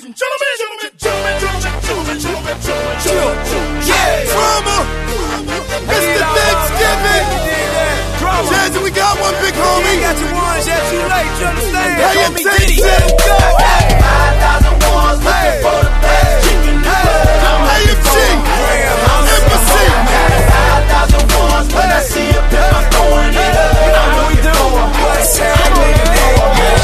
and gentlemen. Yeah, drama. Mr. Thanksgiving. Jazzy, we got one big homie. Got your ones, yeah, too late, you understand? Hey, Call me take Diddy. it. 5,000 ones looking for the best chicken in the club. AFG. Embassy. 5,000 ones when I see a pimp, I'm throwing it up. I'm looking for a What's happening?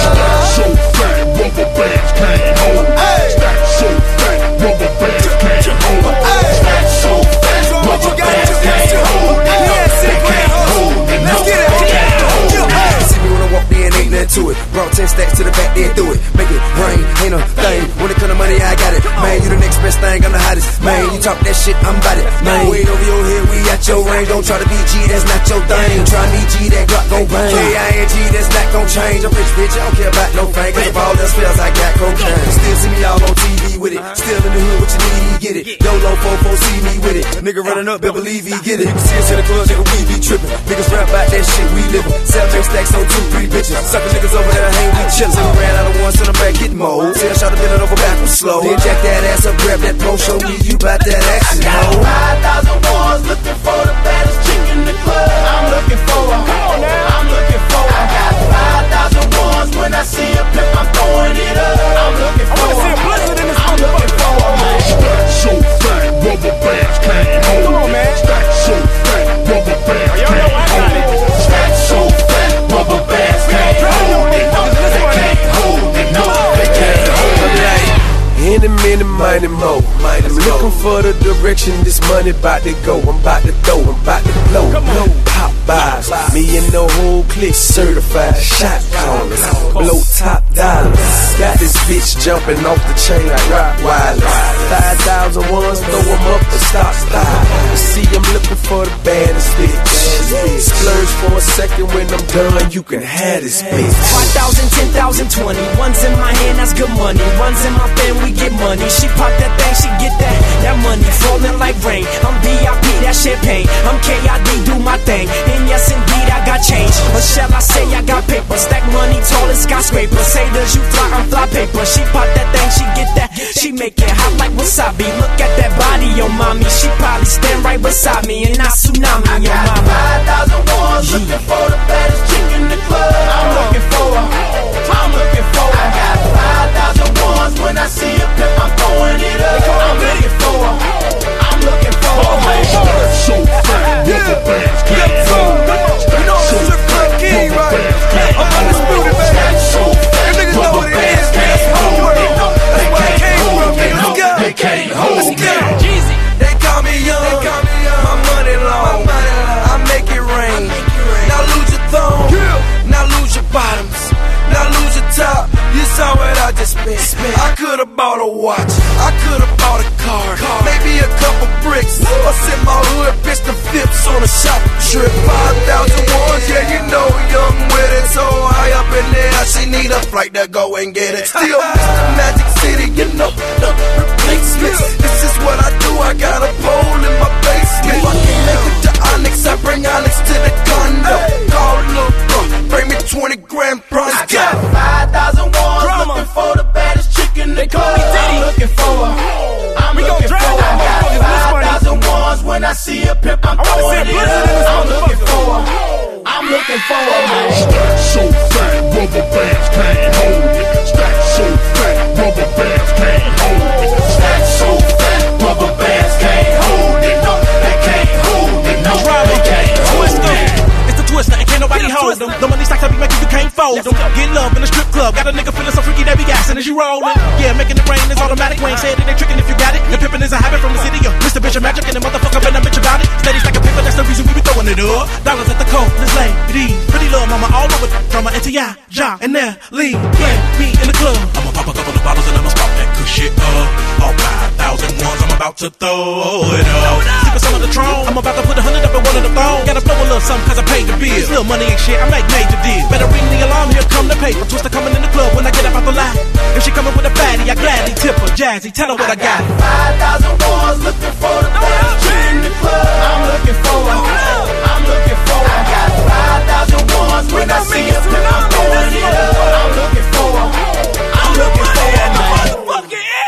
So fat, rubber bands can't hold. Stack so fat, rubber bands can't hold. Stack so fat, rubber bands can't hold. They can't hold it, no, they can't hold it. See me when I walked in, ain't nothing to it. Brought 10 stacks to the back, then threw it. Make it rain, ain't a thing. When it come to money, I got it. Man, you the next best thing, I'm the hottest. Man, you talk that shit, I'm about it. Man, way over your head, we at your range. Don't try to be G, that's not your thing. Try me G, that Glock gon' bang. K-I-N-G, that's not gon' change. I'm rich, bitch, I don't care about no fame. Cause if all else fails, I got cocaine. Still see me all on TV with it. Still in the hood, what you need, he get it. YOLO, fofo, see me with it. Nigga running up, better believe he get it. You can see us in the club, nigga, we be trippin'. Niggas rap about that shit, we livin'. 7 stacks on 2, 3 bitches. Sucker niggas over there, hang, we chillin'. So we ran out of one, send them back, get more. Tell shot to bend it over backwards slow. Then jack that ass up, grab that pro, show me you bout that action, ho. 5,000 ones looking for the baddest chick in the club. I'm looking for her. I'm looking for her. I got 5,000 ones when I see a pimp, I'm throwing it up. I'm looking for her. I'm looking for her. Stack so fat, rubber bands can't hold. Come on, man. Stack so fat, rubber bands can't hold. Stack so fat, rubber bands can't hold it. They can't hold it, no, they can't hold it. Any minute, money more. I'm looking for the direction this money bout to go. I'm bout to throw, I'm bout to blow. No pop buys, me and the whole clique certified shot callers, blow top dollars. Got this bitch jumping off the chain like Rottweilers. 5,000 ones, throw them up and stop style. See, I'm looking for the baddest bitch. Splurge for a second, when I'm done, you can have this bitch. 5,000, 10,000, 20. One's in my hand, that's good money. One's in my fan, we get money. She pop that thing, she get that money falling like rain. I'm VIP, that champagne. I'm KID, do my thing. And yes, indeed, I got change. Or shall I say I got paper? Stack money tall as skyscraper. Say does you fly, I'm fly paper. She pop that thing, she get that. She make it hot like wasabi. Look at that body, yo mommy. She probably stand right beside me, and I tsunami, yo mama. 5,000 ones looking for the baddest chick in the club. I'm looking for her. I'm looking for her. I got 5,000 ones when I see a pimp, I'm throwing it up. I'm looking for her. I'm looking for her. Stack so fat, rubber bands can't hold. You know I'm a strip club king, right? I'm undisputed, man. Stack so fat, Them niggas know rubber what it bands is, man. can't That's my hold world. it. That's They where I can't came hold from, it, man. no, Let's go. they can't hold Let's it. go. They call me young, my money long. I make it rain. Now lose your thumb, now lose your bottoms, now lose your top. You saw what I just spent. I could've bought a watch, I could've bought a car, maybe a couple bricks, or sent my hood bitch to Phipps on a shopping trip. 5,000 ones, yeah, you know young with it. So high up in there, she need a flight to go and get it. Still Mr. Magic City, you know, no replacements. This is what I do, I got a pole in my basement. If I can make it to Onyx, I bring Onyx to the condo. Call Lil' Bro, bring me 20 grand bronze. I got 5,000 ones looking for the baddest chick in the club. I'm looking for her. I'm looking for her. I got 5,000 ones when I see a pimp, I'm throwing it up. I'm looking for her. I'm looking for her, man. Stack so fat, rubber bands can't hold it. Stack so fat, rubber bands can't hold it. Stack so fat, rubber bands can't hold it. No, they can't hold it. No, they can't hold it. It's the twister, and can't nobody hold them. The money stacks I be making, you can't fold them. Get love in the strip club, got a nigga feeling so freaky that be gassing as you rollin'. Yeah, making it rain is automatic. We ain't said it, they tricking if you got it. The pimpin' is a habit from the city. Mr. Bishop Magic and the motherfucker been a bitch about it. Steady stacking paper, that's the reason we be throwing it up. Dollars at the coast, this lady, pretty little mama all over from my NTI, Ja, and Nelly. Play me in the club. I'ma pop a couple of bottles and I'ma spark that good shit up. All 5,000 ones, I'm about to throw it up. Sippin' some of the Tron, I'm about to put 100 up in one of the phones. Gotta flow a little something cause I paid the bill. Little money ain't shit, I make major deals. Better ring the alarm, here come the paper. Twister coming in the club when I get up out the line. If she coming with a fatty, I gladly tip her. Jazzy, tell her what I got. 5,000 ones looking for the baddest chick in the club. I'm looking for her. I'm looking for her. I got 5,000 ones when I see a pimp, I'm throwing it up. I'm looking for her. I'm looking for her, man.